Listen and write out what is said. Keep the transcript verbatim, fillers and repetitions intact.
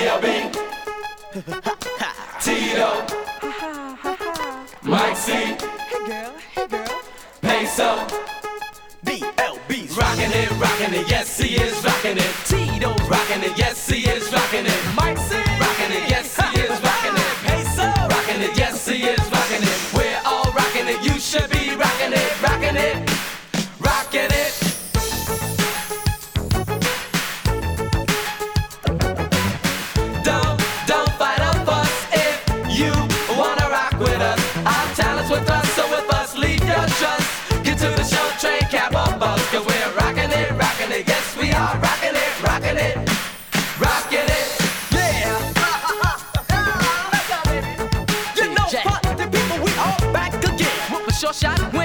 L B, Tito, Mike C, Hey girl, hey girl. Peso, B L B's rockin' it, rockin' it, yes he is rockin' it. Tito's Rockin' it, yes he is rockin' it. Mike C. Rockin' it, yes he is rockin' it. Peso. Rockin' it, yes he is rockin' it. We're all rockin' it, you should be rockin' it, rockin' it, rockin' it. Don't, don't fight a fuss if you wanna rock with us. Our talents with us, so with us, leave your trust. Get to the show, train, cab, or bus, cause we're rockin' it, rockin' it. Yes, we are rockin' it, rockin' it, rockin' it. Yeah. You know, Jack. party people, we all back again. Whoop a short shot.